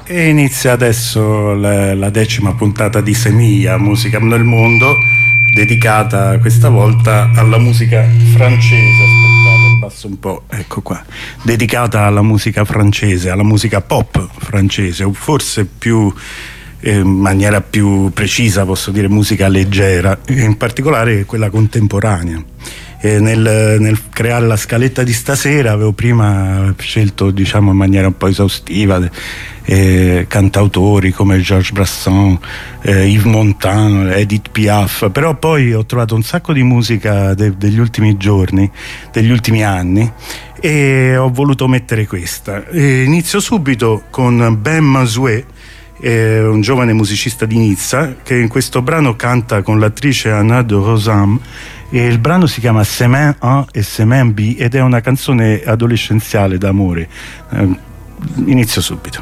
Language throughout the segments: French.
E inizia adesso la 10ª puntata di Semilla, Musica nel Mondo, dedicata questa volta alla musica francese. Aspettate, abbasso un po', ecco qua. Dedicata alla musica francese, alla musica pop francese, o forse più in maniera più precisa posso dire musica leggera, in particolare quella contemporanea. Nel creare la scaletta di stasera avevo prima scelto, diciamo, in maniera un po' esaustiva cantautori come Georges Brassens, Yves Montand, Edith Piaf, però poi ho trovato un sacco di musica degli ultimi giorni, degli ultimi anni, e ho voluto mettere questa. Inizio subito con Ben Mazoué, un giovane musicista di Nizza, che in questo brano canta con l'attrice Anna de Rosam, e il brano si chiama Semaine A e Semaine B ed è una canzone adolescenziale d'amore. Inizio subito.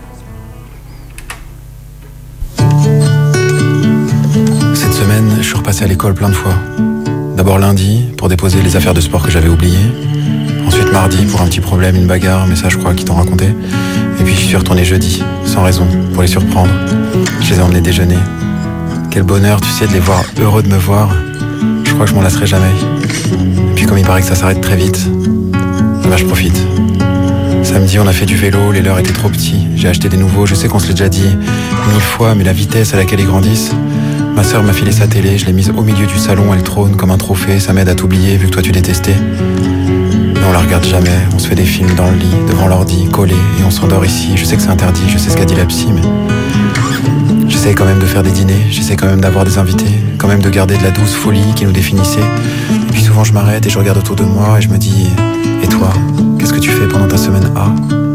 Cette semaine, je suis repassé à l'école plein de fois. D'abord lundi, pour déposer les affaires de sport que j'avais oubliées. Ensuite mardi, pour un petit problème, une bagarre, mais ça je crois qu'ils t'ont raconté. Et puis je suis retourné jeudi, sans raison, pour les surprendre. Je les ai emmenés déjeuner. Quel bonheur, tu sais, de les voir heureux de me voir. Je crois que je m'en lasserai jamais. Et puis comme il paraît que ça s'arrête très vite, bah je profite. Samedi, on a fait du vélo, les leurs étaient trop petits. J'ai acheté des nouveaux, je sais qu'on se l'est déjà dit 1000 fois, mais la vitesse à laquelle ils grandissent. Ma sœur m'a filé sa télé, je l'ai mise au milieu du salon, elle trône comme un trophée. Ça m'aide à t'oublier, vu que toi tu détestais. Mais on la regarde jamais, on se fait des films dans le lit, devant l'ordi, collés, et on s'endort ici. Je sais que c'est interdit, je sais ce qu'a dit la psy, mais j'essaie quand même de faire des dîners, j'essaie quand même d'avoir des invités, quand même de garder de la douce folie qui nous définissait. Et puis souvent je m'arrête et je regarde autour de moi et je me dis, et toi, qu'est-ce que tu fais pendant ta semaine A ?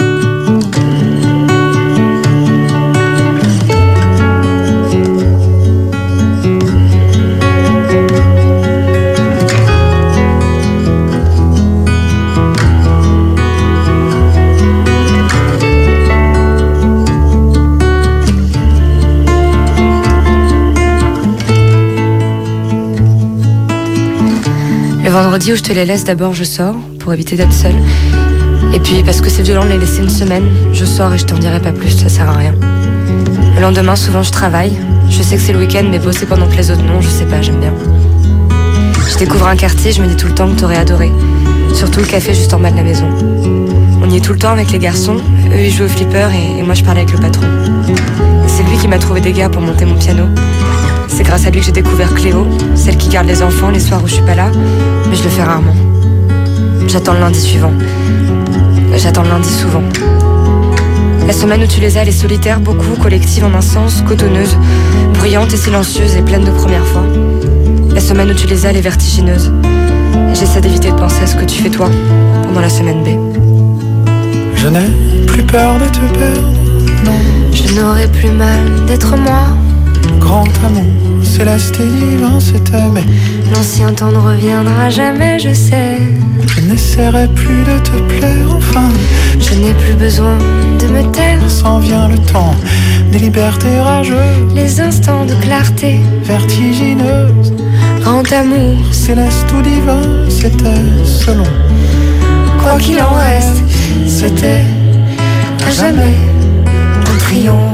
Le vendredi où je te les laisse, d'abord je sors pour éviter d'être seule. Et puis parce que c'est violent de les laisser une semaine, je sors et je t'en dirai pas plus, ça sert à rien. Le lendemain, souvent je travaille. Je sais que c'est le week-end, mais bosser pendant que les autres non, je sais pas, j'aime bien. Je découvre un quartier, je me dis tout le temps que t'aurais adoré. Surtout le café juste en bas de la maison. On y est tout le temps avec les garçons. Eux ils jouent au flipper et moi je parle avec le patron. C'est lui qui m'a trouvé des gars pour monter mon piano. C'est grâce à lui que j'ai découvert Cléo, celle qui garde les enfants les soirs où je suis pas là, mais je le fais rarement. J'attends le lundi suivant. J'attends le lundi souvent. La semaine où tu les as, elle est solitaire, beaucoup, collective en un sens, cotonneuse, bruyante et silencieuse et pleine de premières fois. La semaine où tu les as, elle est vertigineuse. Et j'essaie d'éviter de penser à ce que tu fais toi, pendant la semaime B. Je n'ai plus peur de te perdre, non. Je n'aurai plus mal d'être moi. Grand amour, céleste et divin, c'est aimer. L'ancien temps ne reviendra jamais, je sais. Je n'essaierai plus de te plaire, enfin. Je n'ai plus besoin de me taire. S'en vient le temps des libertés rageuses, les instants de clarté vertigineuses. Grand amour, céleste ou divin, c'était selon. Quoi qu'il en reste, c'était à jamais un triomphe.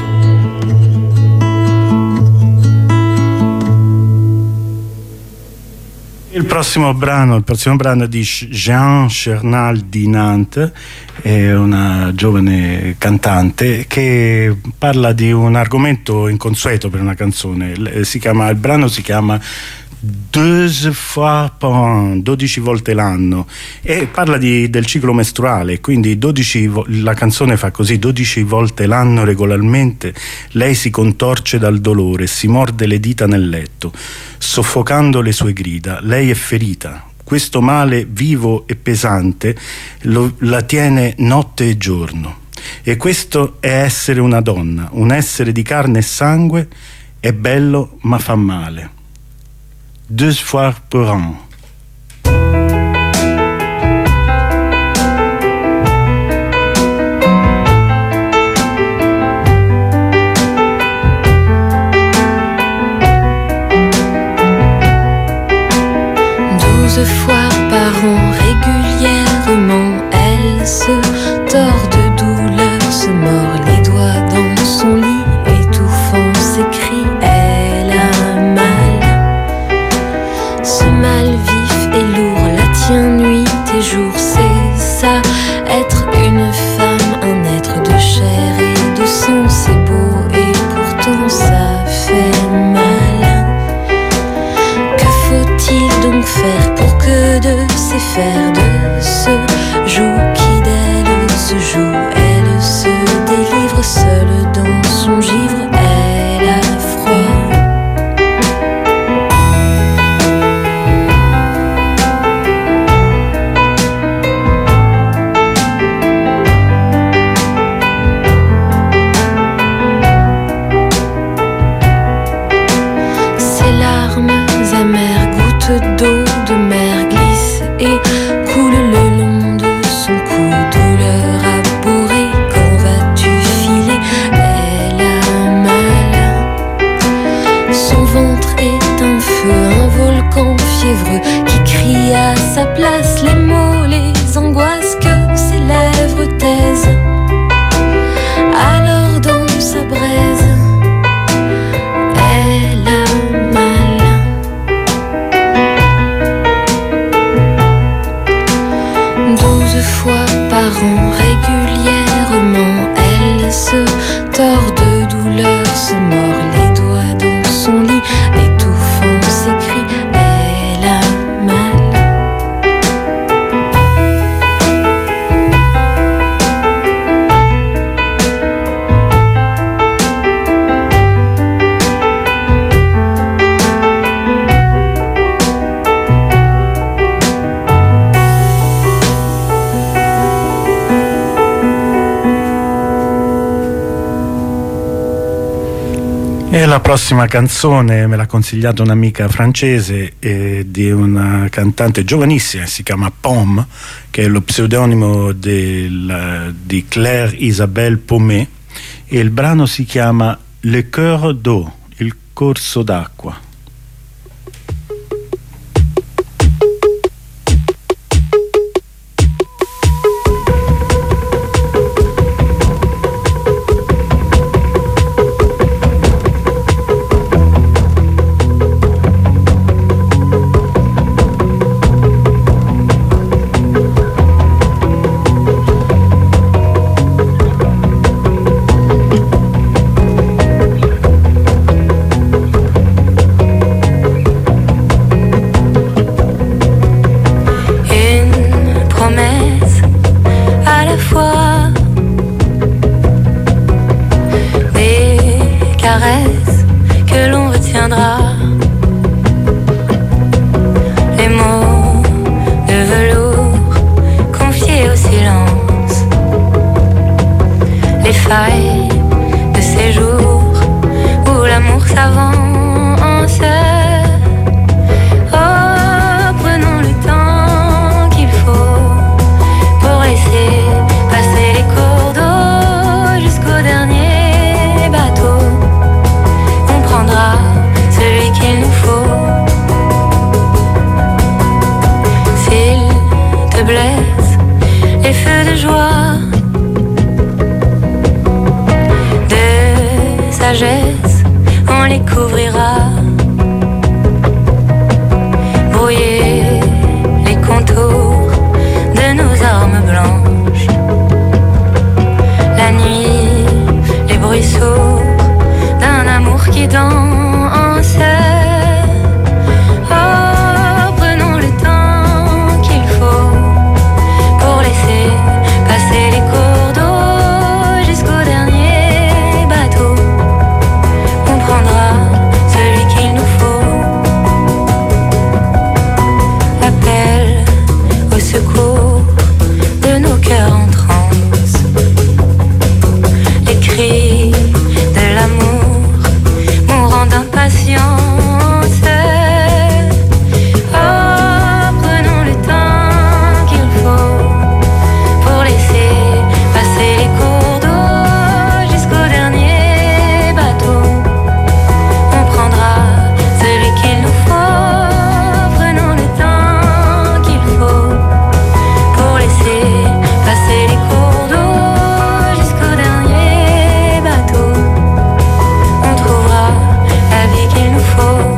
Il prossimo brano di Jean Chernal di Nantes, è una giovane cantante che parla di un argomento inconsueto per una canzone. Il brano si chiama 12 fois par an, 12 volte l'anno, e parla del ciclo mestruale, quindi la canzone fa così: 12 volte l'anno regolarmente lei si contorce dal dolore e si morde le dita nel letto, soffocando le sue grida. Lei è ferita. Questo male vivo e pesante la tiene notte e giorno. E questo è essere una donna, un essere di carne e sangue. È bello ma fa male. 2 fois par an. Fois par an, régulièrement, elle se tord de douleur, se mord les doigts. l'atmosphère de ce joug qui d'elle se joue. Elle se délivre seule dans son givre, elle a froid. Ses larmes amères, gouttes d'eau de mer glissent et coulent le long de son cou. Douleur abhorrée, quand vas-tu filer? Elle a mal. Son ventre est un feu, un volcan fiévreux qui crie à sa place les mots, les angoisses que ses lèvres taisent. Alors dans sa braise, elle a mal. 12 fois par an, régulièrement, elle se tord de douleur, se mord les doigts dans son lit, étouffant ses cris, elle a mal. E la prossima canzone me l'ha consigliata un'amica francese di una cantante giovanissima, si chiama Pomme, che è lo pseudonimo di Claire Isabelle Pommet, e il brano si chiama Le Coeur d'eau, il corso d'acqua. De ces jours où l'amour s'avance. Oh, prenons le temps qu'il faut pour laisser passer les cours d'eau jusqu'au dernier bateau. On prendra celui qu'il nous faut. S'il te blesse, les feux de joie on les couvrira. Brouiller les contours de nos armes blanches. La nuit, les bruits sourds d'un amour qui danse. Oh, prenons le temps qu'il faut pour laisser passer les cours d'eau jusqu'au dernier bateau. On prendra celui qu'il nous faut. Appel au secours de nos cœurs en transe. Les cris de l'amour mourant d'impatience. Oh, prenons le temps qu'il faut pour laisser passer les cours d'eau jusqu'au dernier bateau. On prendra celui qu'il nous faut. Prenons le temps qu'il faut pour laisser passer les cours d'eau jusqu'au dernier bateau. On trouvera la vie qu'il nous faut.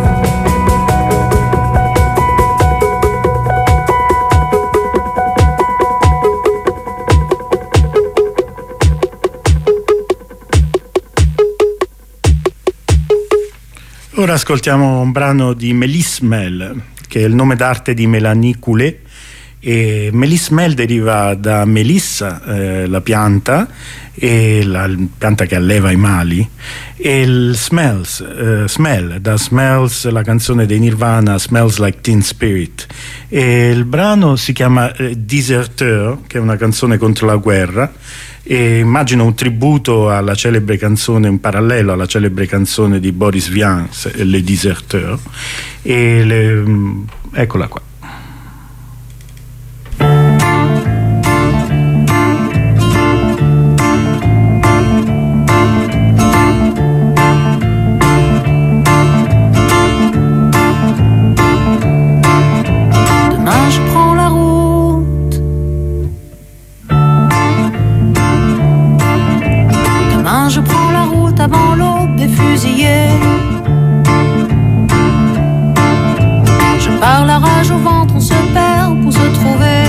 Ora ascoltiamo un brano di Mélisse Mel, che è il nome d'arte di Mélanie Coulet, E Melismel deriva da melissa, la pianta, e la pianta che alleva i mali, e il smell, da Smells, la canzone dei Nirvana, Smells Like Teen Spirit. E il brano si chiama Deserteur, che è una canzone contro la guerra, e immagino un tributo alla celebre canzone, un parallelo alla celebre canzone di Boris Vian, Les Deserteurs, eccola qua. Avant l'aube des fusillés, je pars la rage au ventre, on se perd pour se trouver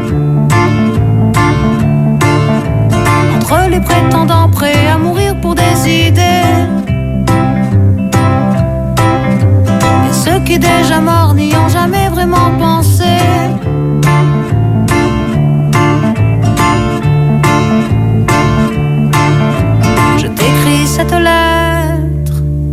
entre les prétendants prêts à mourir pour des idées et ceux qui déjà morts n'y ont jamais vraiment pensé. Cette lettre,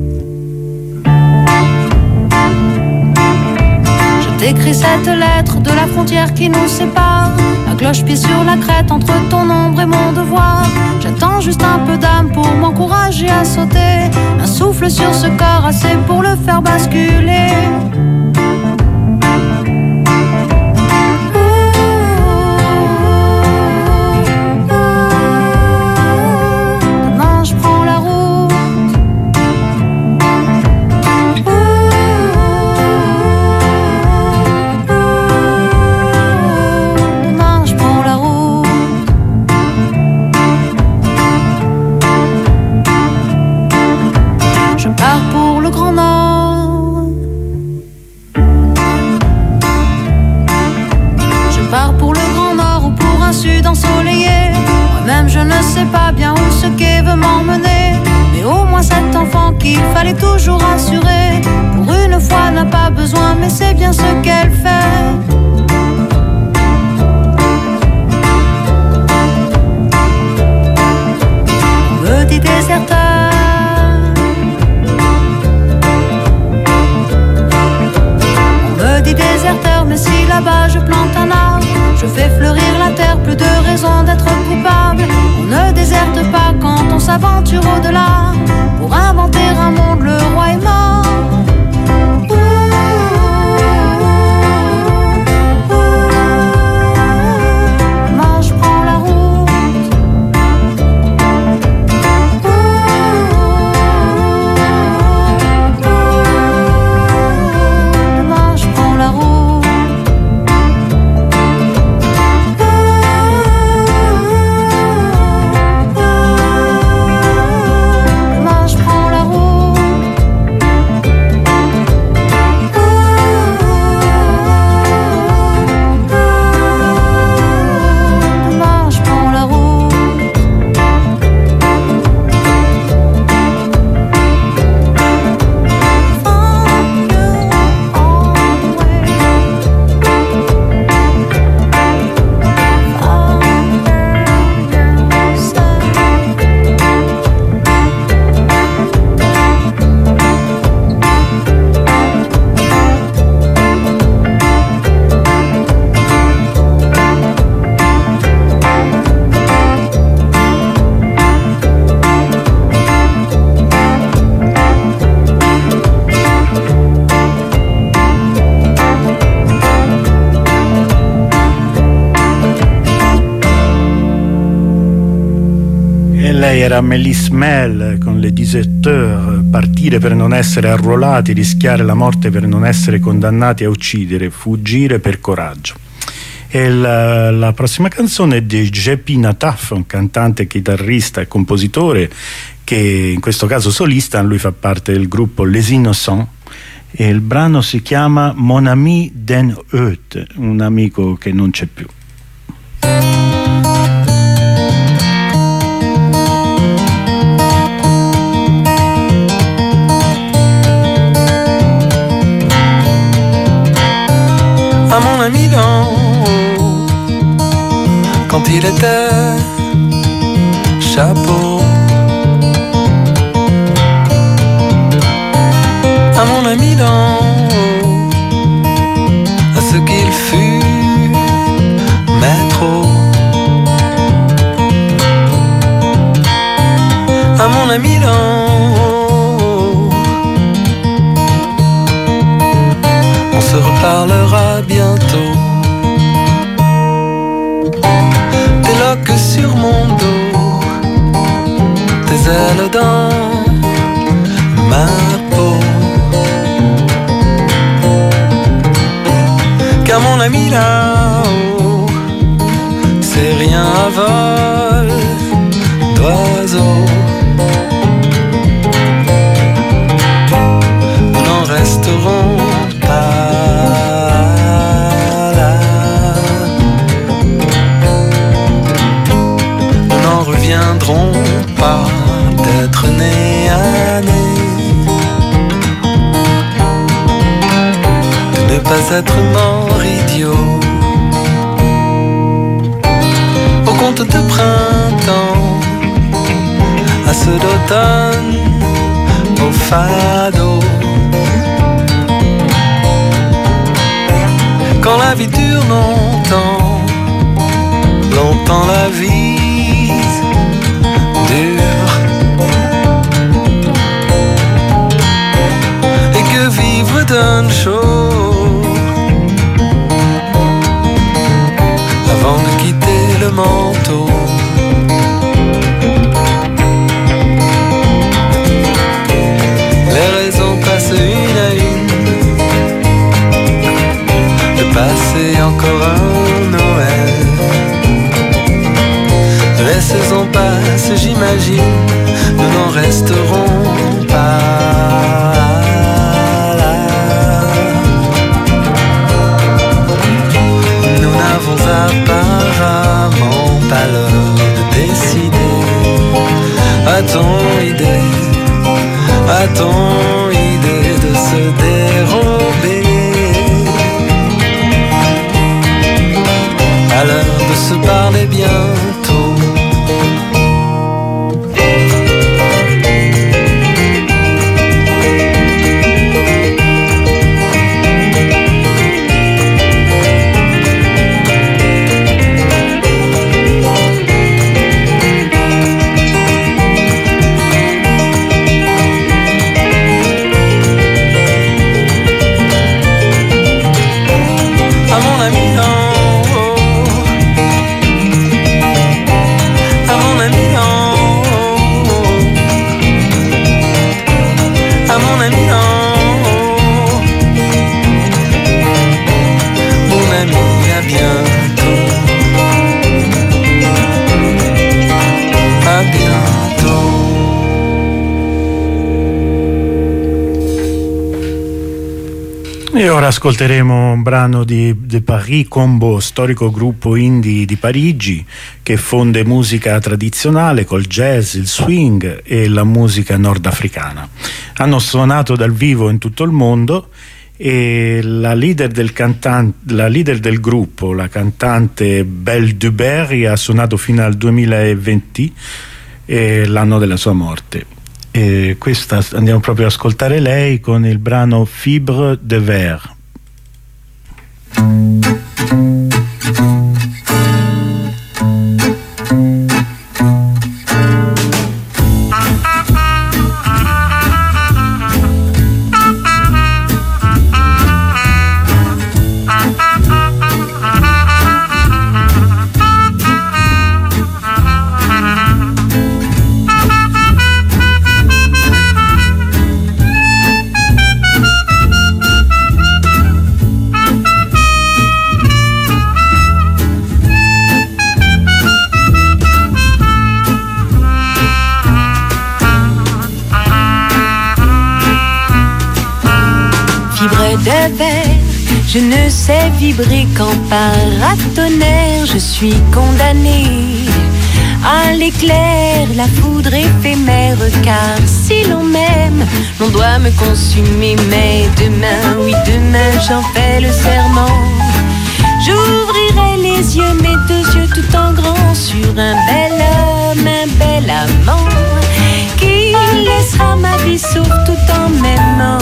je t'écris cette lettre de la frontière qui nous sépare, à cloche-pied sur la crête entre ton ombre et mon devoir. J'attends juste un peu d'âme pour m'encourager à sauter, un souffle sur ce corps assez pour le faire basculer. Qu'il fallait toujours assurer, pour une fois n'a pas besoin, mais c'est bien ce qu'elle fait. On me dit déserteur, on me dit déserteur, mais si là-bas je plante un arbre, je fais fleurir la terre, plus de raison d'être coupable. On ne déserte pas quand on s'aventure au-delà, pour inventer un monde, le roi est mort. Demain je prends la route. Demain je prends la route. Lei era Melismel con Les Deserteurs, partire per non essere arruolati, rischiare la morte per non essere condannati a uccidere, fuggire per coraggio. E la prossima canzone è di JP Nataf, un cantante, chitarrista e compositore che in questo caso solista, lui fa parte del gruppo Les Innocents, e il brano si chiama Mon ami den Heut, un amico che non c'è più. À mon ami d'en haut, il était chapeau. À mon ami d'en haut, à ce qu'il fut maître. À mon ami d'en haut, on se reparlera bientôt. Tes loques sur mon dos, tes ailes dans ma peau. Car mon ami là-haut, c'est rien à vol d'oiseau. Nous n'en resterons pas là. Nous n'en reviendrons pas d'être nés à nez, de ne pas être mort idiot. Au conte de printemps, à ceux d'automne, au fado. Quand la vie dure longtemps, longtemps la vie dure. Et que vivre donne chaud avant de quitter le manteau. Les raisons passent une à une de passer encore un Noël. Les saisons passent, j'imagine, nous n'en resterons pas là. Nous n'avons apparemment pas l'heure de décider. A-t-on idée, a-t-on idée de se dérober à l'heure de se parler bientôt? E ora ascolteremo un brano di The Paris Combo, storico gruppo indie di Parigi che fonde musica tradizionale col jazz, il swing e la musica nordafricana. Hanno suonato dal vivo in tutto il mondo e la leader del gruppo, la cantante Belle Duberry, ha suonato fino al 2020, l'anno della sua morte. E questa andiamo proprio ad ascoltare lei con il brano Fibre de Verre. De verre, je ne sais vibrer qu'en paratonnerre. Je suis condamnée à l'éclair, la foudre éphémère. Car si l'on m'aime, l'on doit me consumer. Mais demain, oui demain, j'en fais le serment. J'ouvrirai les yeux, mes deux yeux tout en grand, sur un bel homme, un bel amant, qui laissera ma vie sauf tout en m'aimant.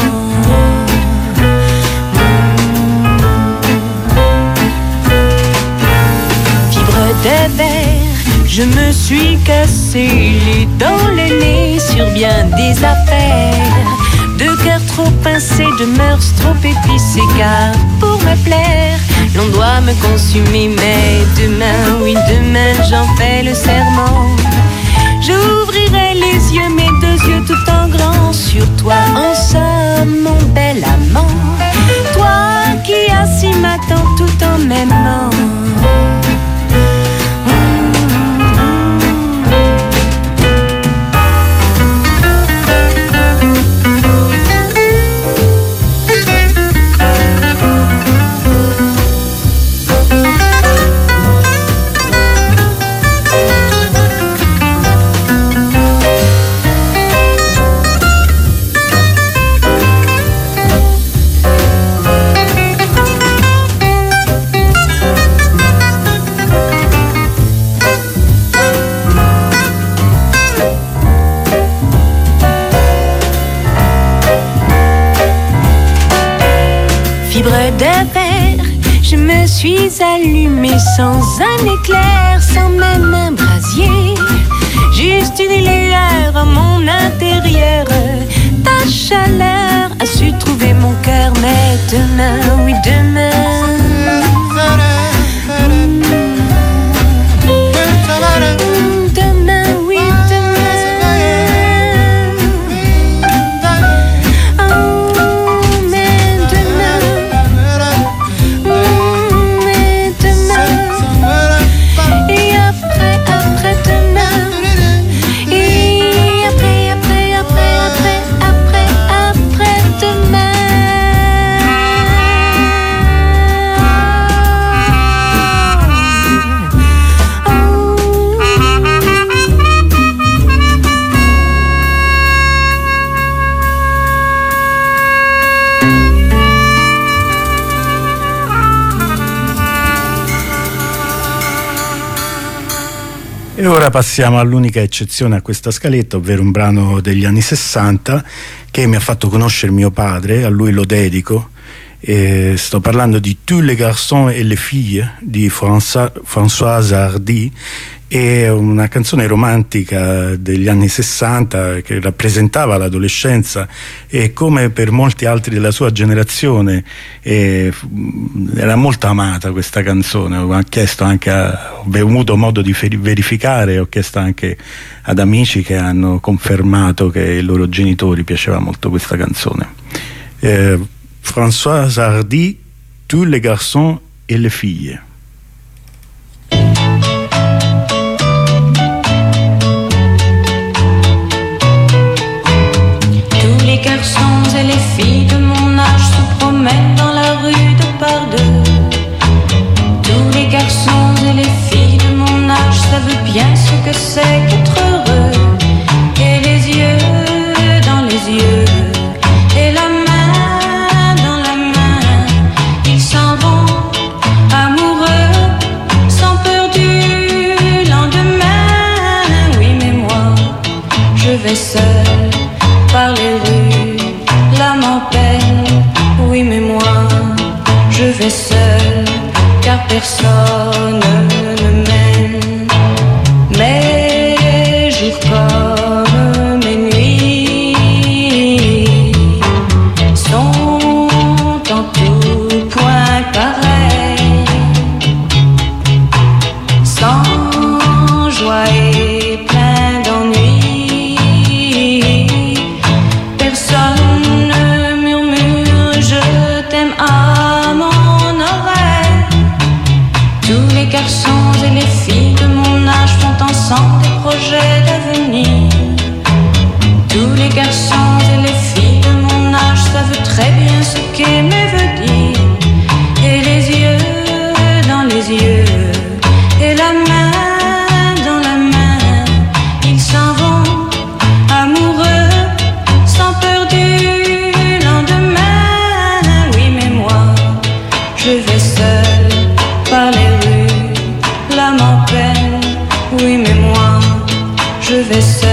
Fibre de verre, je me suis cassé les dents, le nez sur bien des affaires. De cœur trop pincé, de mœurs trop épicées, car pour me plaire, l'on doit me consumer. Mais demain, oui demain, j'en fais le serment. J'ouvrirai les yeux, mes deux yeux tout en grand, sur toi en somme, mon bel amant. Toi qui assis m'attends tout en m'aimant. Je me suis allumée sans un éclair, sans même un brasier. Juste une lueur à mon intérieur. Ta chaleur a su trouver mon cœur. Mais demain, oui demain, demain, oui demain. E ora passiamo all'unica eccezione a questa scaletta, ovvero un brano degli anni 60 che mi ha fatto conoscere mio padre, a lui lo dedico. Sto parlando di Tous les garçons et les filles di Françoise Hardy. È una canzone romantica degli anni 60 che rappresentava l'adolescenza, e come per molti altri della sua generazione era molto amata questa canzone. Ho chiesto anche ho avuto modo di verificare, ho chiesto anche ad amici che hanno confermato che ai loro genitori piaceva molto questa canzone. Françoise Hardy, Tous les garçons et les filles. Les garçons et les filles de mon âge se promènent dans la rue de par deux. Tous les garçons et les filles de mon âge savent bien ce que c'est qu'être heureux. Et les yeux dans les yeux, et la main dans la main, ils s'en vont amoureux, sans peur du lendemain. Oui mais moi, je vais seul par les rues, l'âme en peine. Oui mais moi, je vais seul, car personne ne mène. Mes jours comme mes nuits sont en tout point pareils, sans joie et plein d'ennui.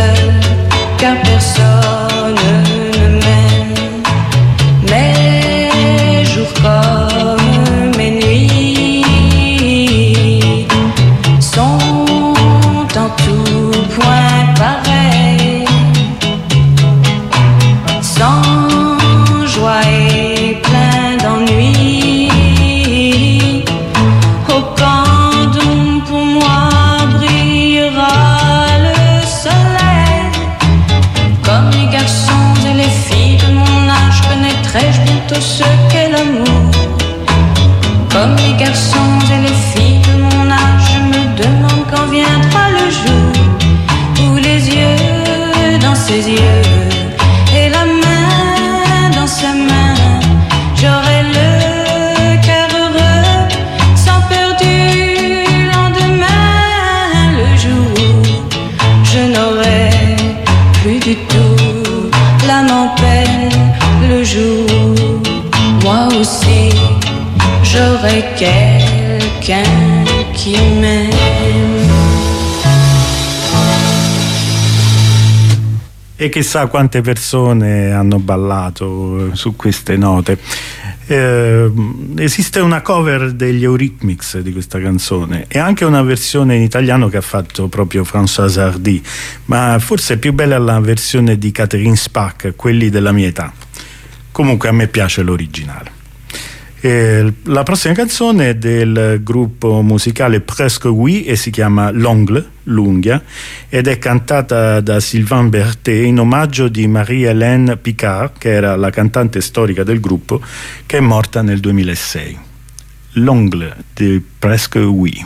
seule, car personne ne m'aime. Mes jours comme mes nuits sont en tout point pareils, sans joie et plein d'ennui. Au camp d'où pour moi brillera le soleil, comme les garçons et les filles de mon âge, connaîtrai-je bientôt ce qu'est l'amour. Comme les garçons et les filles de mon âge, je me demande quand viendra le jour où les yeux dans ses yeux et la main dans sa main, j'aurai le cœur heureux, sans peur du lendemain. Le jour où je n'aurai plus du tout l'âme en peine, le jour où moi aussi j'aurai quelqu'un qui m'aime. E chissà quante persone hanno ballato su queste note. Esiste una cover degli Eurythmics di questa canzone e anche una versione in italiano che ha fatto proprio Françoise Hardy, ma forse è più bella la versione di Catherine Spack, Quelli della mia età. Comunque a me piace l'originale. La prossima canzone è del gruppo musicale Presque Oui e si chiama L'Ongle, l'unghia, ed è cantata da Sylvain Berthet in omaggio di Marie-Hélène Picard, che era la cantante storica del gruppo, che è morta nel 2006. L'Ongle di Presque Oui.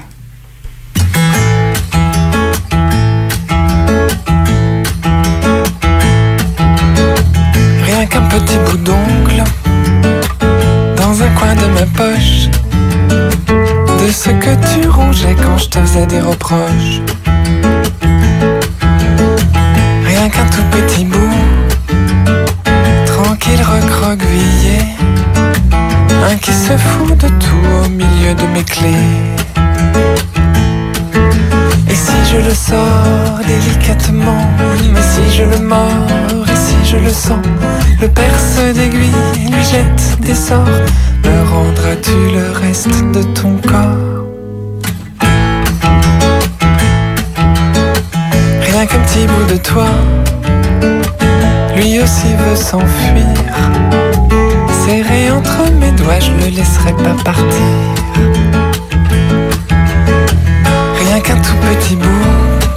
Rien qu'un petit bout d'ongle dans un coin de ma poche, de ce que tu rongeais quand je te faisais des reproches. Rien qu'un tout petit bout, tranquille recroquevillé, un qui se fout de tout au milieu de mes clés. Et si je le sors délicatement, mais si je le mords et si je le sens, le perce d'aiguille lui jette des sorts. Me rendras-tu le reste de ton corps? Rien qu'un petit bout de toi, lui aussi veut s'enfuir. Serré entre mes doigts, je le laisserai pas partir. Rien qu'un tout petit bout,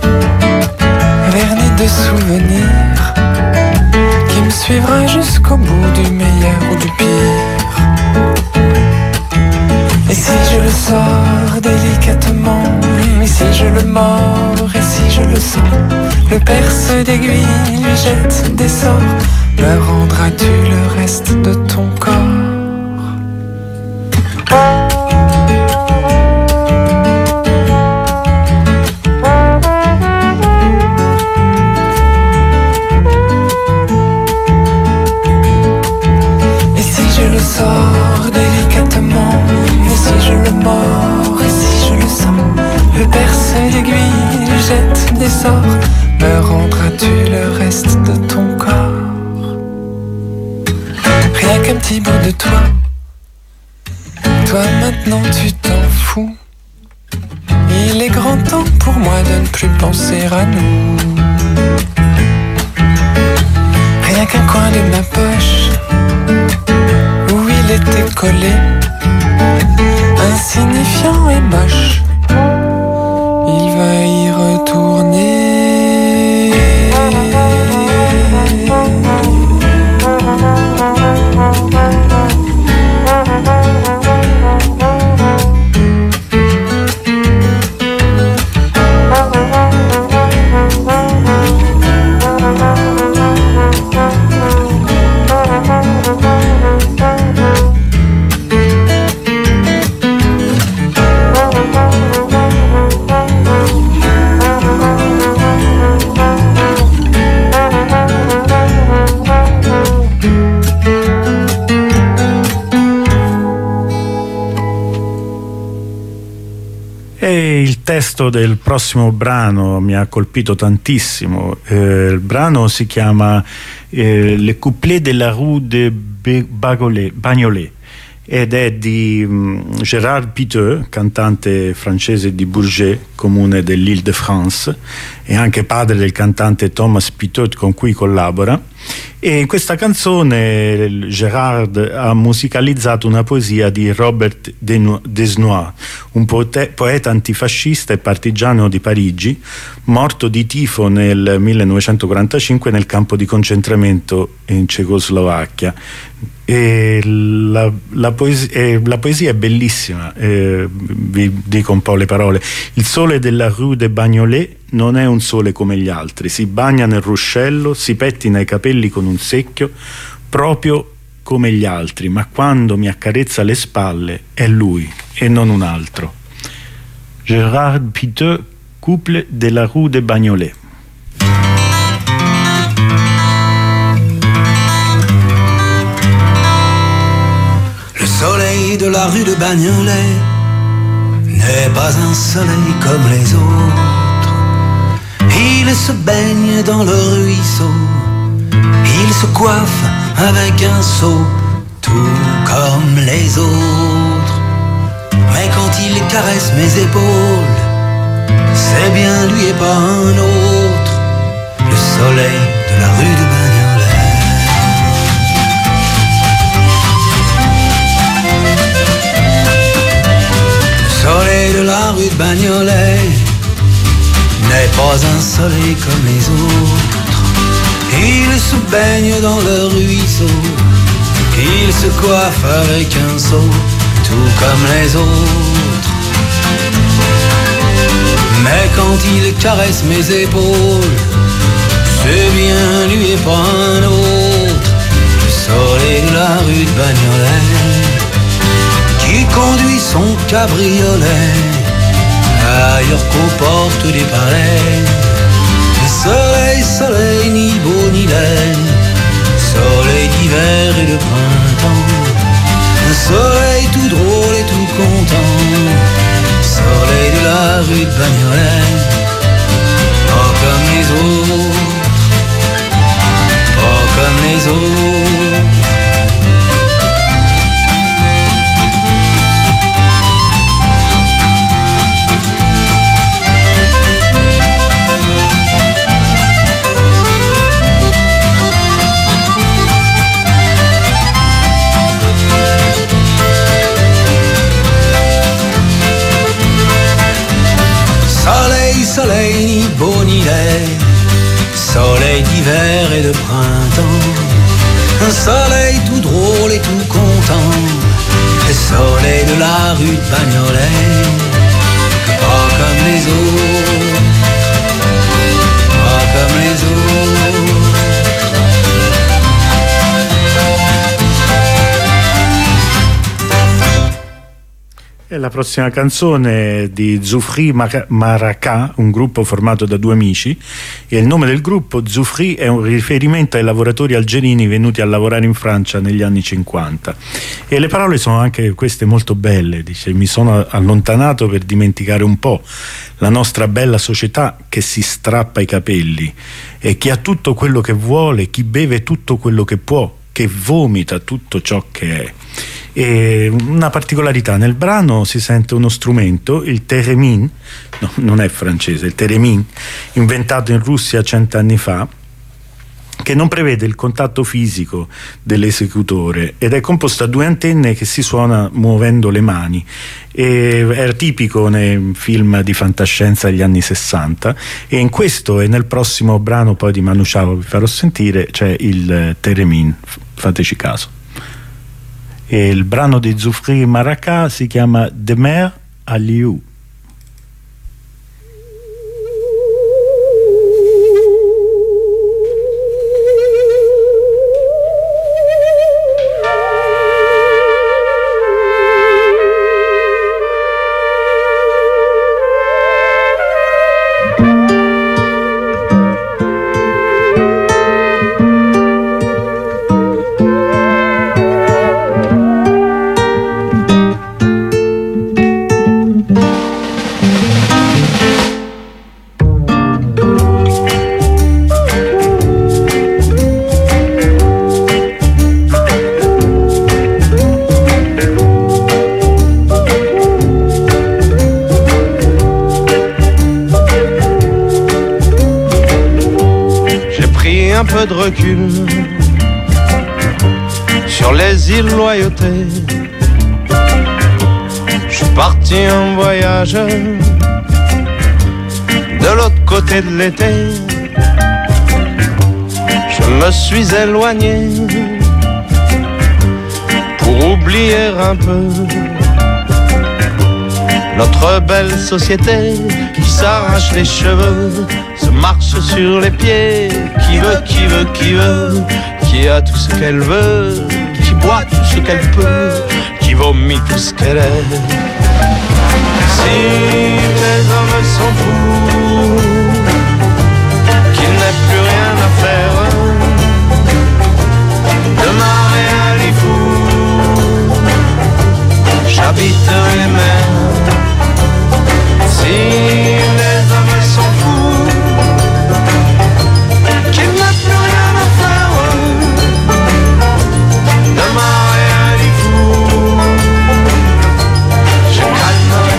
verni de souvenirs, qui me suivra jusqu'au bout du meilleur ou du pire. Et si je le sors délicatement, et si je le mords, et si je le sens, le perce d'aiguille lui jette des sorts. Me rendras-tu le reste de ton corps? Sors délicatement, et si je le mords, et si je le sens, le perce d'aiguille lui jette des sorts. Me rendras-tu le reste de ton corps? Rien qu'un petit bout de toi, toi maintenant tu t'en fous. Il est grand temps pour moi de ne plus penser à nous. Rien qu'un coin de ma poche où il était collé, insignifiant et moche, il va y retourner. testo del prossimo brano mi ha colpito tantissimo. Il brano si chiama Le Couplets de la Rue de Bagnolet ed è di Gérard Piteux, cantante francese di Bourget, comune dell'Île-de-France, e anche padre del cantante Thomas Piteux con cui collabora. E in questa canzone Gérard ha musicalizzato una poesia di Robert Desnoyers, un poeta antifascista e partigiano di Parigi, morto di tifo nel 1945 nel campo di concentramento in Cecoslovacchia. E la poesia è bellissima, vi dico un po' le parole. Il sole della Rue de Bagnolet non è un sole come gli altri, si bagna nel ruscello, si pettina i capelli con un secchio, proprio come gli altri, ma quando mi accarezza le spalle è lui e non un altro. Gérard Piteux, Couple de la Rue de Bagnolet. Le soleil de la rue de Bagnolet n'est pas un soleil comme les autres. Il se baigne dans le ruisseau, il se coiffe avec un seau, tout comme les autres. Mais quand il caresse mes épaules, c'est bien lui et pas un autre, le soleil de la rue de Bagnolet. Le soleil de la rue de Bagnolet n'est pas un soleil comme les autres. Il se baigne dans le ruisseau, il se coiffe avec un seau, tout comme les autres. Mais quand il caresse mes épaules, c'est bien lui et pas un autre, le soleil de la rue de Bagnolet, qui conduit son cabriolet ailleurs qu'aux portes des palais. Le soleil, soleil, ni beau ni laid, soleil d'hiver et de printemps, un soleil tout drôle et tout content, soleil de la rue de Bagnolet, pas comme les autres, pas comme les autres. Soleil ni beau ni laid, soleil d'hiver et de printemps, un soleil tout drôle et tout content, le soleil de la rue de Bagnolet, pas comme les autres, pas comme les autres. E la prossima canzone è di Zoufri Maraka, un gruppo formato da due amici, e il nome del gruppo Zoufri è un riferimento ai lavoratori algerini venuti a lavorare in Francia negli anni 50. E le parole sono anche queste molto belle, dice: mi sono allontanato per dimenticare un po' la nostra bella società che si strappa i capelli, e chi ha tutto quello che vuole, chi beve tutto quello che può, che vomita tutto ciò che è. E una particolarità: nel brano si sente uno strumento, il theremin, no, non è francese, il theremin, inventato in Russia 100 anni fa, che non prevede il contatto fisico dell'esecutore ed è composto da due antenne che si suona muovendo le mani. Era tipico nei film di fantascienza degli anni 60, e in questo e nel prossimo brano poi di Manu Chao vi farò sentire c'è il theremin, fateci caso. E il brano di Zoufri Maraka si chiama De Mer à Liu. pris un peu de recul sur les îles Loyauté. Je suis parti en voyage de l'autre côté de l'été. Je me suis éloigné pour oublier un peu notre belle société qui s'arrache les cheveux, se marche sur les pieds, qui veut, qui veut, qui veut, qui a tout ce qu'elle veut, qui boit tout ce qu'elle peut, qui vomit tout ce qu'elle est. Si les hommes sont fous, qu'il n'est plus rien à faire, demain rien les fous, j'habite les mers. Si les hommes sont fous, qu'il n'a plus rien à faire, demain rien les fous, je calmerai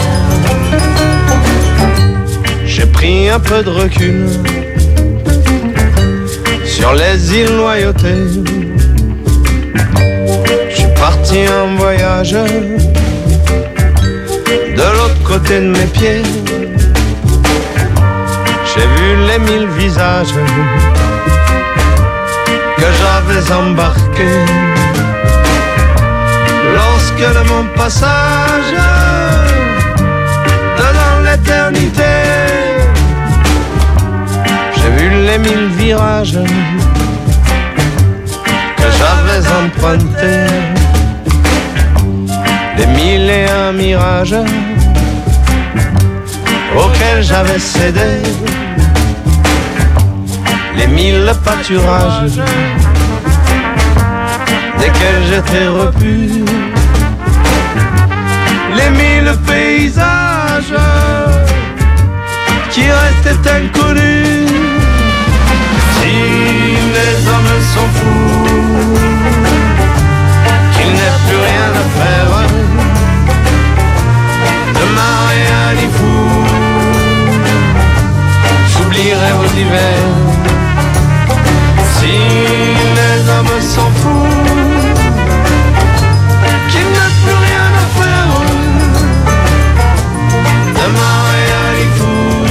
mes nerfs. J'ai pris un peu de recul sur les îles Loyauté. Je suis parti en voyage de l'autre côté de mes pieds. J'ai vu les 1000 visages que j'avais embarqués lorsque de mon passage dans l'éternité. J'ai vu les 1000 virages que j'avais empruntés, les 1001 mirages auxquels j'avais cédé, les 1000 pâturages desquels j'étais repu, les 1000 paysages qui restaient inconnus. Si les hommes sont fous, qu'il n'est plus rien à faire, demain rien n'y fout, j'oublierai vos hivers. Si les hommes sont fous, qu'il n'a plus rien à faire, demain rien n'y fout.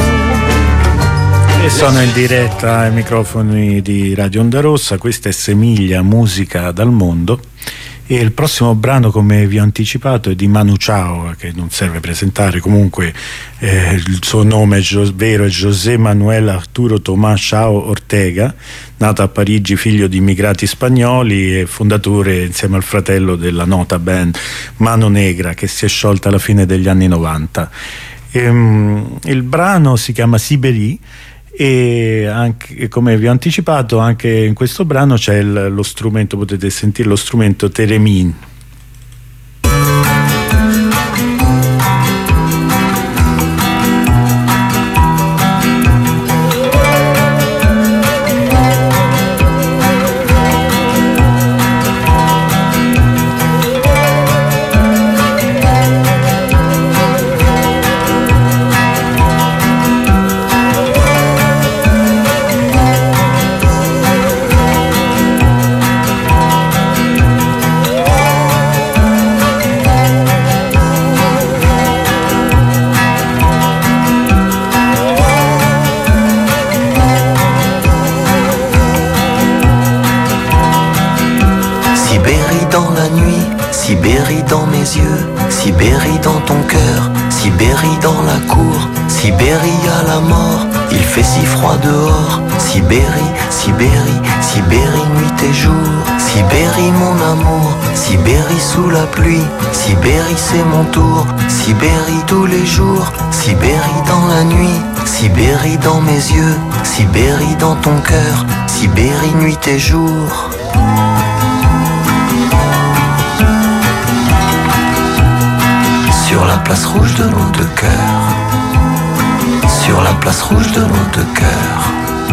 E sono in diretta ai microfoni di Radio Onda Rossa, questa è Semiglia, musica dal mondo. E il prossimo brano, come vi ho anticipato, è di Manu Chao, che non serve presentare, comunque il suo nome vero è José Manuel Arturo Tomás Chao Ortega, nato a Parigi, figlio di immigrati spagnoli e fondatore insieme al fratello della nota band Mano Negra, che si è sciolta alla fine degli anni 90. Il brano si chiama Sibérie e anche, come vi ho anticipato, anche in questo brano c'è lo strumento, potete sentire lo strumento theremin. Sibérie dans mes yeux, Sibérie dans ton cœur, Sibérie dans la cour, Sibérie à la mort, il fait si froid dehors. Sibérie, Sibérie, Sibérie nuit et jour, Sibérie mon amour, Sibérie sous la pluie, Sibérie c'est mon tour, Sibérie tous les jours, Sibérie dans la nuit, Sibérie dans mes yeux, Sibérie dans ton cœur, Sibérie nuit et jour. Sur la place rouge de nos deux cœurs, sur la place rouge de nos deux cœurs.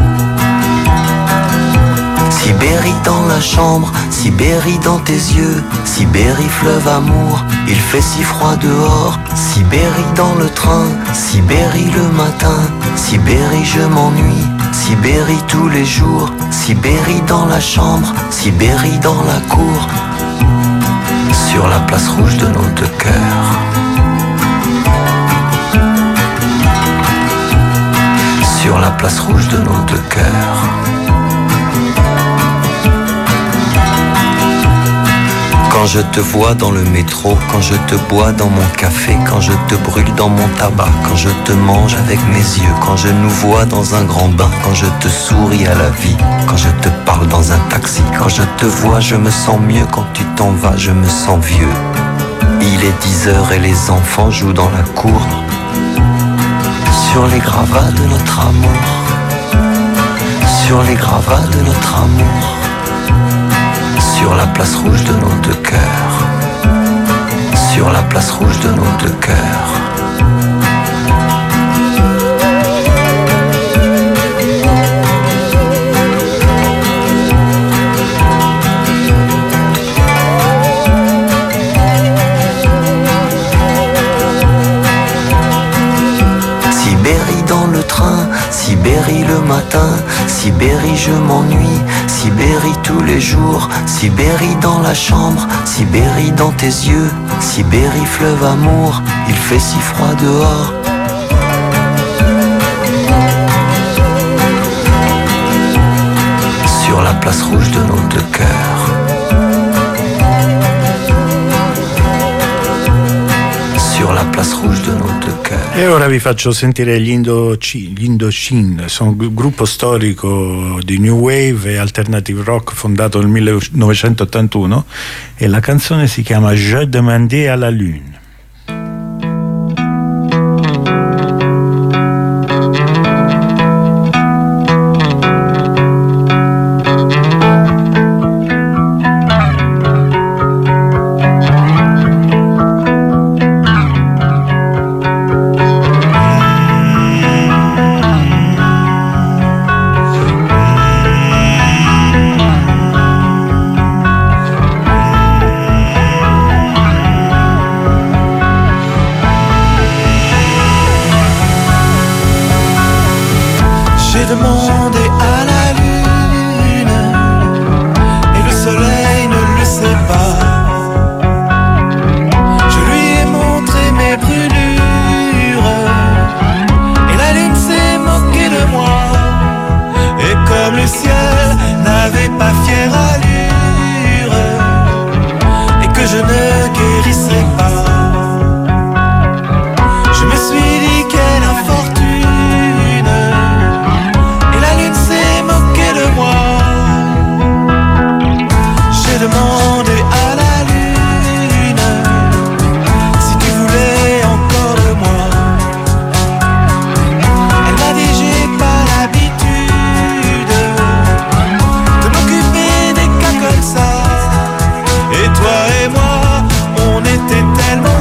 Sibérie dans la chambre, Sibérie dans tes yeux, Sibérie fleuve amour, il fait si froid dehors. Sibérie dans le train, Sibérie le matin, Sibérie je m'ennuie, Sibérie tous les jours, Sibérie dans la chambre, Sibérie dans la cour, sur la place rouge de nos deux cœurs. Sur la place rouge de nos deux cœurs. Quand je te vois dans le métro, quand je te bois dans mon café, quand je te brûle dans mon tabac, quand je te mange avec mes yeux, quand je nous vois dans un grand bain, quand je te souris à la vie, quand je te parle dans un taxi, quand je te vois je me sens mieux, quand tu t'en vas je me sens vieux. Il est 10h et les enfants jouent dans la cour, sur les gravats de notre amour, sur les gravats de notre amour, sur la place rouge de nos deux cœurs, sur la place rouge de nos deux cœurs. Sibérie dans le train, Sibérie le matin, Sibérie je m'ennuie, Sibérie tous les jours, Sibérie dans la chambre, Sibérie dans tes yeux, Sibérie fleuve amour, il fait si froid dehors. Sur la place rouge de nos deux cœurs. Sur la place rouge de nos deux cœurs. E ora vi faccio sentire gli Indochine, sono un gruppo storico di New Wave e Alternative Rock fondato nel 1981 e la canzone si chiama Je demandais à la lune. J'ai demandé à la lune et le soleil ne le sait pas. Je lui ai montré mes brûlures et la lune s'est moquée de moi. Et comme le ciel n'avait pas fière allure et que je ne guérissais pas, je me suis dit quelle infortune. J'ai demandé à la lune si tu voulais encore de moi. Elle m'a dit j'ai pas l'habitude de m'occuper des cas comme ça. Et toi et moi, on était tellement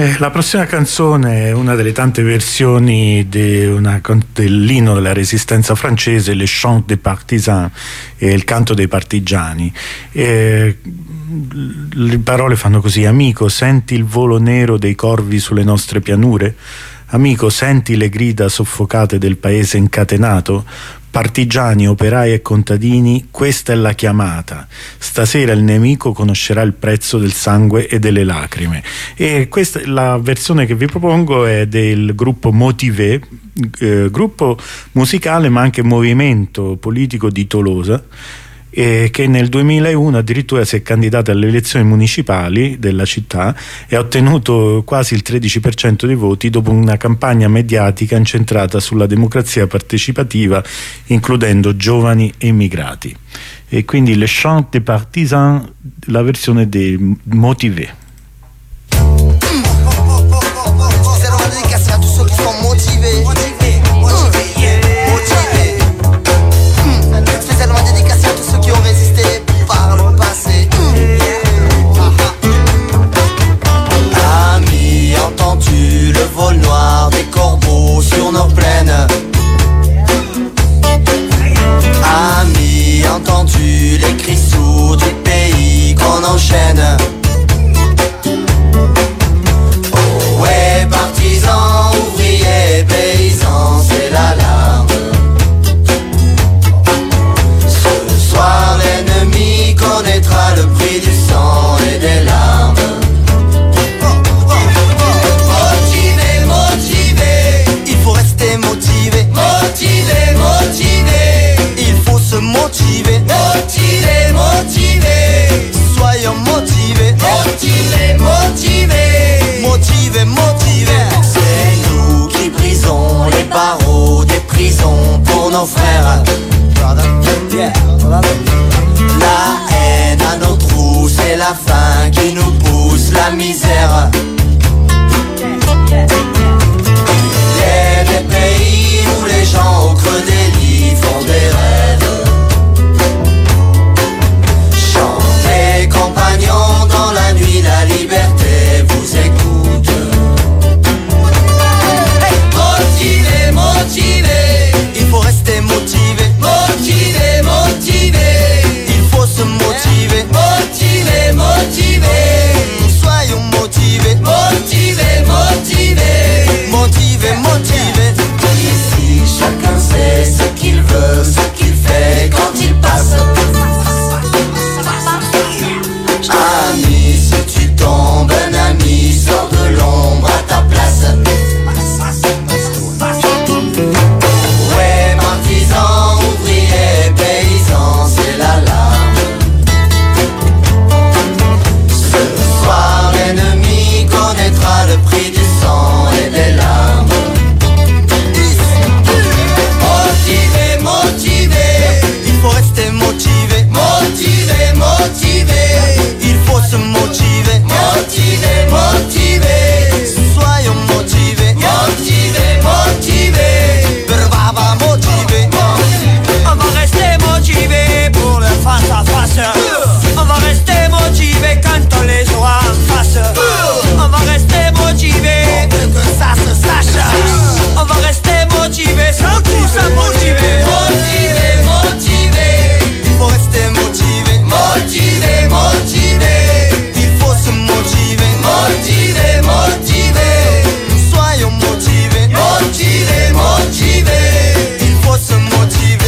La prossima canzone è una delle tante versioni dell'inno della resistenza francese, Le Chant des Partisans, il canto dei partigiani. Le parole fanno così: amico, senti il volo nero dei corvi sulle nostre pianure? Amico, senti le grida soffocate del paese incatenato? Partigiani, operai e contadini, questa è la chiamata. Stasera il nemico conoscerà il prezzo del sangue e delle lacrime. E questa, la versione che vi propongo è del gruppo Motivé, gruppo musicale ma anche movimento politico di Tolosa, che nel 2001 addirittura si è candidato alle elezioni municipali della città e ha ottenuto quasi il 13% dei voti dopo una campagna mediatica incentrata sulla democrazia partecipativa, includendo giovani e immigrati. E quindi Le Chant des Partisans, la versione dei Motivé. Vol noir des corbeaux sur nos plaines. Amis, entends-tu les cris sourds du pays qu'on enchaîne? Oh ouais, partisans, ouvriers, paysans, c'est l'alarme. Ce soir l'ennemi connaîtra le prix du sang et des larmes. Motivé, il faut se motiver. Motivé, soyons motivés. Motivé. C'est nous qui brisons les barreaux des prisons pour nos frères. La haine à nos trous, c'est la faim qui nous pousse la misère. Il y a des pays où les gens au creux des lits font des rêves. Chantez, compagnons, dans la nuit la liberté vous écoute. Motivé, il faut rester motivé. Motivé, il faut se motiver. Motivé, soyons motivés. Motivé. Ici chacun sait ce qu'il veut, ce qu'il fait quand il passe. Ami, si tu tombes, un ami sort de l'ombre à ta place. Ouais, partisans, ouvriers, paysans, c'est l'alarme. Ce soir l'ennemi connaîtra le prix du sang et des larmes. Motivé, il faut rester motivé. Motivé, il faut se motiver. Motivé, soyons motivés. Motivé, Berbaba motivé. On va rester motivé pour le face à face. On va rester motivé quand on les aura en face. On va rester motivé pour que ça se sache. On va rester motivé sans tout ça motivé. Motivé, il faut rester motivé. Motivé, il faut se motiver. Motivé, soyons motivés. Motivé, il faut se motiver.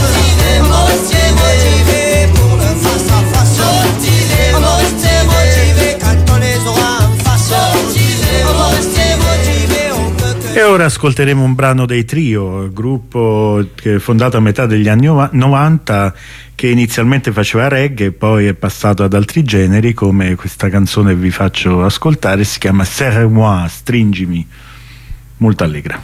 Motivé, pour le face à face. On va rester motivé quand on les aura en face. On va rester motivé. E ora ascolteremo un brano dei Trio, gruppo che è fondato a metà degli anni 90, che inizialmente faceva reggae e poi è passato ad altri generi, come questa canzone che vi faccio ascoltare, si chiama Serre-moi, stringimi, molto allegra.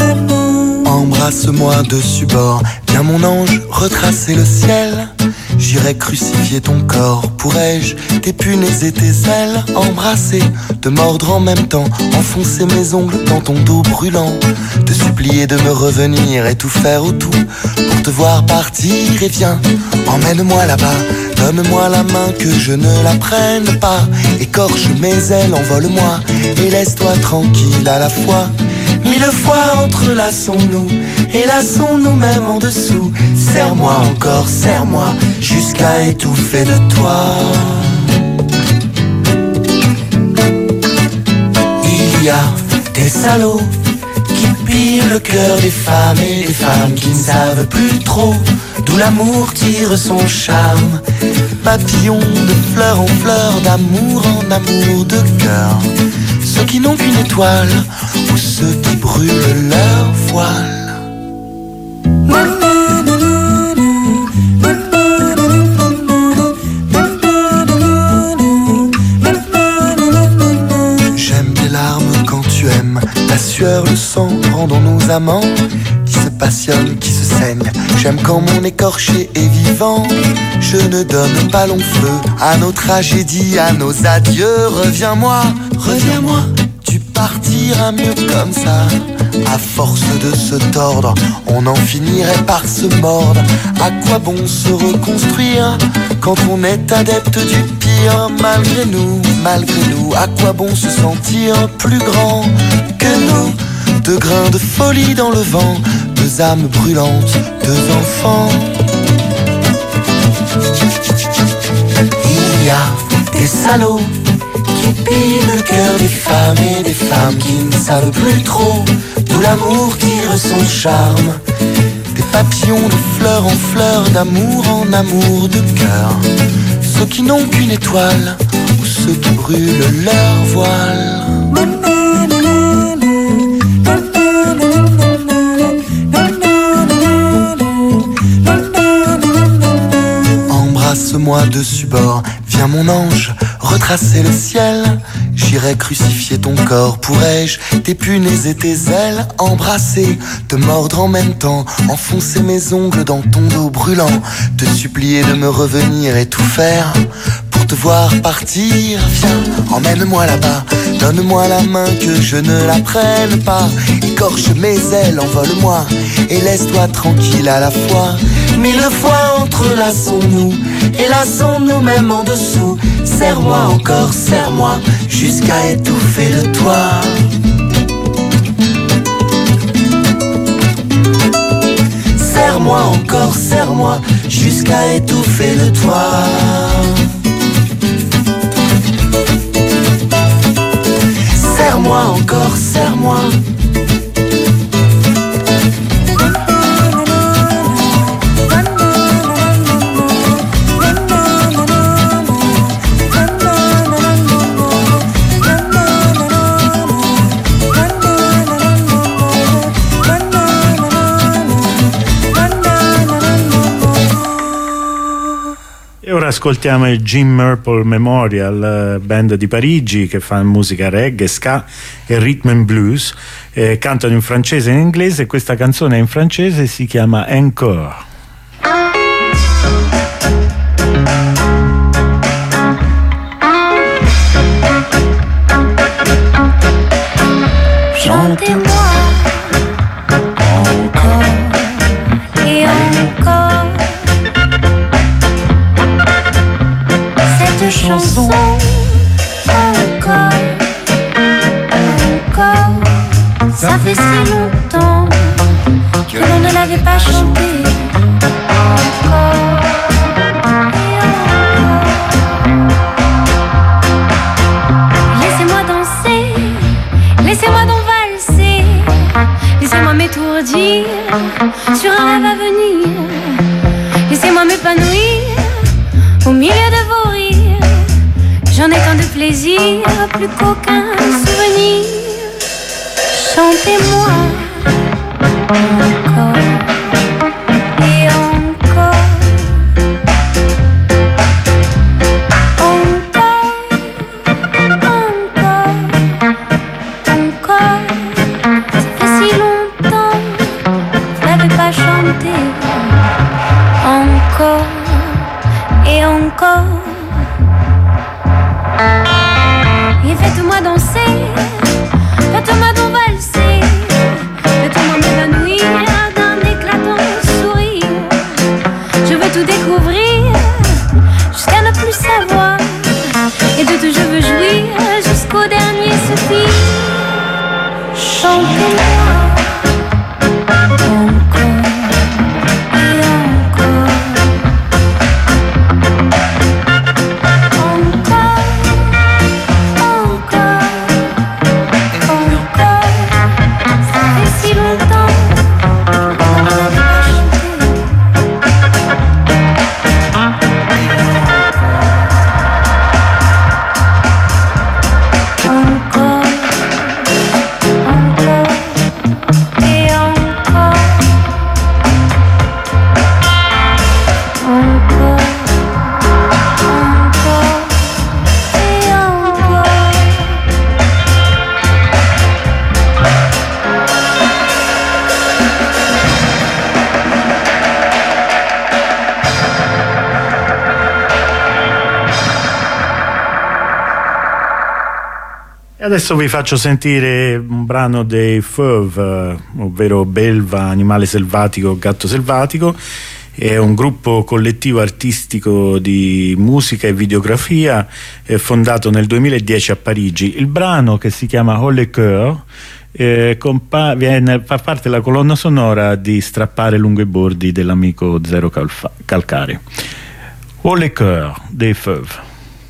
Embrasse-moi dessus bord, viens mon ange retracer le ciel. J'irai crucifier ton corps. Pourrais-je tes punaises et tes ailes embrasser, te mordre en même temps, enfoncer mes ongles dans ton dos brûlant, te supplier de me revenir et tout faire au tout pour te voir partir. Et viens, emmène-moi là-bas, donne-moi la main que je ne la prenne pas. Écorche mes ailes, envole-moi et laisse-toi tranquille à la fois. 1000 fois entrelaçons-nous et laissons-nous même en dessous. Serre-moi encore, serre-moi jusqu'à étouffer de toi. Il y a des salauds qui pillent le cœur des femmes et des femmes qui ne savent plus trop d'où l'amour tire son charme. Papillons de fleur en fleur, d'amour en amour de cœur. Ceux qui n'ont qu'une étoile ou ceux qui brûlent leur voile. J'aime tes larmes quand tu aimes, ta sueur, le sang, rendons-nous amants qui se passionnent, qui se saignent. J'aime quand mon écorché est vivant. Je ne donne pas long feu à nos tragédies, à nos adieux. Reviens-moi, reviens-moi, tu partiras mieux comme ça. À force de se tordre, on en finirait par se mordre. À quoi bon se reconstruire quand on est adepte du pire? Malgré nous, à quoi bon se sentir plus grand que nous? Deux grains de folie dans le vent, deux âmes brûlantes, deux enfants. Il y a des salauds qui pillent le cœur des femmes et des femmes qui ne savent plus trop d'où l'amour tire son charme. Des papillons de fleur en fleur, d'amour en amour de cœur. Ceux qui n'ont qu'une étoile ou ceux qui brûlent leur voile. Embrasse-moi dessus bord, viens mon ange, retracer le ciel. J'irai crucifier ton corps, pourrais-je tes punaises et tes ailes embrasser, te mordre en même temps, enfoncer mes ongles dans ton dos brûlant, te supplier de me revenir et tout faire pour te voir partir. Viens, emmène-moi là-bas, donne-moi la main que je ne la prenne pas. Écorche mes ailes, envole-moi et laisse-toi tranquille à la fois. 1000 fois entrelaçons-nous et laissons-nous même en dessous. Serre-moi encore, serre-moi jusqu'à étouffer de toi. Serre-moi encore, serre-moi jusqu'à étouffer de toi. Serre-moi encore, serre-moi. Ora ascoltiamo il Jim Murple Memorial, band di Parigi che fa musica reggae, ska e rhythm and blues, cantano in francese e in inglese, e questa canzone in francese si chiama Encore. Chantez-moi encore et encore cette chanson, encore, encore. Ça fait si longtemps que l'on ne l'avait pas chantée. Encore et encore. Laissez-moi danser, laissez-moi donc valser, laissez-moi m'étourdir sur un rêve à venir. Laissez-moi m'épanouir au milieu de vos rires. J'en ai tant de plaisir, plus qu'aucun souvenir. Chantez-moi encore et encore. Encore, encore. Ça fait si longtemps que je n'avais pas chanté. Encore Adesso vi faccio sentire un brano dei Fauve, ovvero Belva, animale selvatico, gatto selvatico. È un gruppo collettivo artistico di musica e videografia fondato nel 2010 a Parigi. Il brano, che si chiama Haut le Coeur, fa parte della colonna sonora di Strappare lungo i bordi dell'amico Zero Calcare. Haut le Coeur dei Fauve.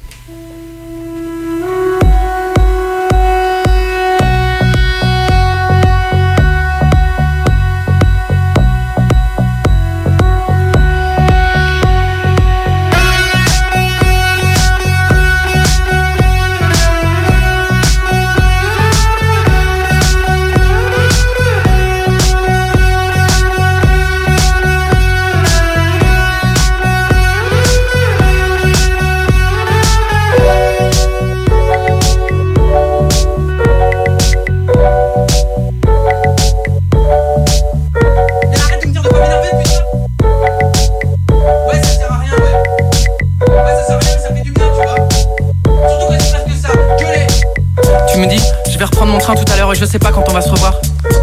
Je sais pas quand on va se revoir.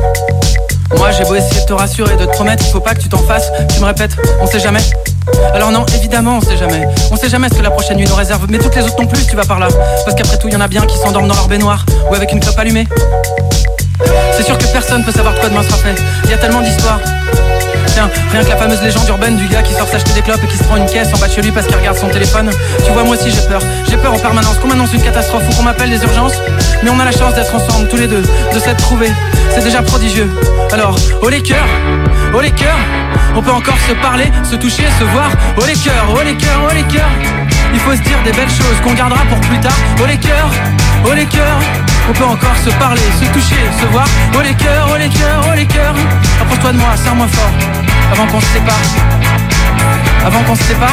Moi j'ai beau essayer de te rassurer, de te promettre, il faut pas que tu t'en fasses. Tu me répètes, on sait jamais. Alors non, évidemment on sait jamais. On sait jamais ce que la prochaine nuit nous réserve. Mais toutes les autres non plus, tu vas par là. Parce qu'après tout, y en a bien qui s'endorment dans leur baignoire ou avec une clope allumée. C'est sûr que personne peut savoir de quoi demain sera fait. Y a tellement d'histoires. Tiens, rien que la fameuse légende urbaine du gars qui sort s'acheter des clopes et qui se prend une caisse en bas de chez lui parce qu'il regarde son téléphone. Tu vois, moi aussi j'ai peur. J'ai peur en permanence qu'on m'annonce une catastrophe ou qu'on m'appelle des urgences. Mais on a la chance d'être ensemble tous les deux, de s'être trouvés. C'est déjà prodigieux. Alors, oh les cœurs, oh les cœurs. On peut encore se parler, se toucher, se voir. Oh les cœurs, oh les cœurs, oh les cœurs. Il faut se dire des belles choses qu'on gardera pour plus tard. Oh les cœurs, oh les cœurs. On peut encore se parler, se toucher, se voir. Oh les cœurs, oh les cœurs, oh les cœurs. Approche-toi de moi, serre-moi fort. Avant qu'on se sépare. Avant qu'on se sépare.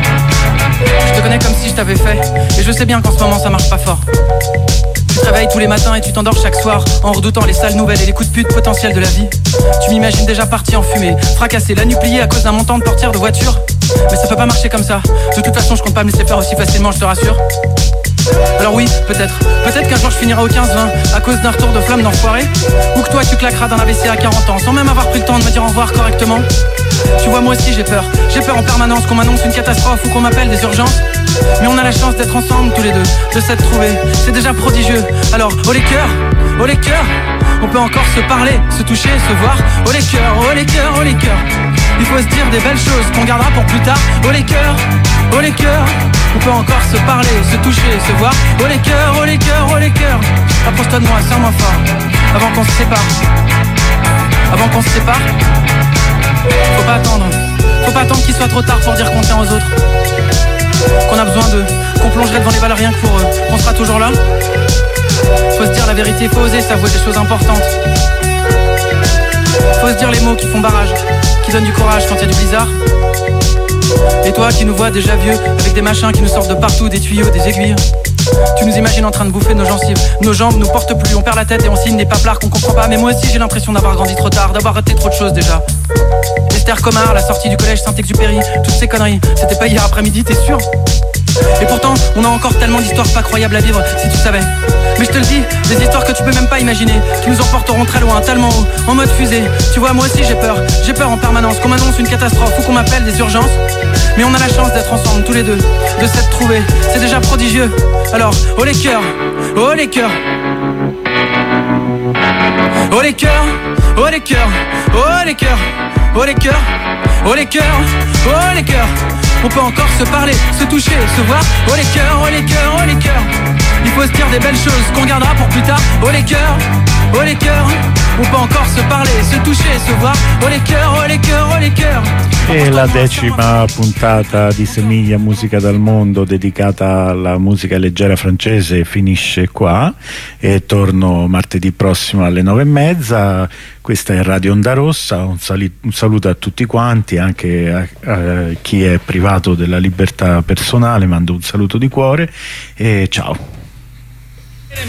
Je te connais comme si je t'avais fait. Et je sais bien qu'en ce moment ça marche pas fort. Tu te réveilles tous les matins et tu t'endors chaque soir en redoutant les sales nouvelles et les coups de pute potentiels de la vie. Tu m'imagines déjà parti en fumée, fracassé, la nuit pliée à cause d'un montant de portière de voiture. Mais ça peut pas marcher comme ça. De toute façon je compte pas me laisser faire aussi facilement, je te rassure. Alors oui, peut-être qu'un jour je finirai au 15-20 à cause d'un retour de flamme d'enfoiré. Ou que toi tu claqueras d'un AVC à 40 ans sans même avoir pris le temps de me dire au revoir correctement. Tu vois, moi aussi j'ai peur en permanence qu'on m'annonce une catastrophe ou qu'on m'appelle des urgences. Mais on a la chance d'être ensemble tous les deux, de s'être trouvés, c'est déjà prodigieux. Alors, oh les cœurs, oh les cœurs. On peut encore se parler, se toucher, se voir. Oh les cœurs, oh les cœurs, oh les cœurs. Il faut se dire des belles choses qu'on gardera pour plus tard. Oh les cœurs, oh les cœurs. On peut encore se parler, se toucher, se voir. Oh les cœurs, oh les cœurs, oh les cœurs. Approche-toi de moi, serre-moi fort. Avant qu'on se sépare. Avant qu'on se sépare. Faut pas attendre qu'il soit trop tard pour dire qu'on tient aux autres. Qu'on a besoin d'eux, qu'on plongerait devant les balles rien que pour eux. Qu'on sera toujours là. Faut se dire la vérité, faut oser s'avouer des choses importantes. Faut se dire les mots qui font barrage, qui donnent du courage quand il y a du blizzard. Et toi qui nous vois déjà vieux, avec des machins qui nous sortent de partout, des tuyaux, des aiguilles. Tu nous imagines en train de bouffer nos gencives. Nos jambes nous portent plus, on perd la tête et on signe des paplards qu'on comprend pas. Mais moi aussi j'ai l'impression d'avoir grandi trop tard, d'avoir raté trop de choses déjà. Esther Comard, la sortie du collège Saint-Exupéry, toutes ces conneries, c'était pas hier après-midi, t'es sûr? Et pourtant, on a encore tellement d'histoires pas croyables à vivre, si tu savais. Mais je te le dis, des histoires que tu peux même pas imaginer, qui nous emporteront très loin, tellement haut, en mode fusée. Tu vois, moi aussi j'ai peur en permanence qu'on m'annonce une catastrophe ou qu'on m'appelle des urgences. Mais on a la chance d'être ensemble tous les deux, de s'être trouvés, c'est déjà prodigieux. Alors, oh les cœurs, oh les cœurs. Oh les cœurs, oh les cœurs, oh les cœurs, oh les cœurs, oh les cœurs, oh les cœurs. On peut encore se parler, se toucher, se voir. Oh les cœurs, oh les cœurs, oh les cœurs. Il faut se dire des belles choses qu'on gardera pour plus tard. Oh les cœurs, oh les cœurs. On peut encore se parler, se toucher, se voir. Oh les cœurs, oh les cœurs, oh les cœurs. E la 10ª puntata di Semiglia Musica dal Mondo, dedicata alla musica leggera francese, finisce qua e torno martedì prossimo alle 9:30. Questa è Radio Onda Rossa. Un saluto a tutti quanti, anche a chi è privato della libertà personale, mando un saluto di cuore e ciao.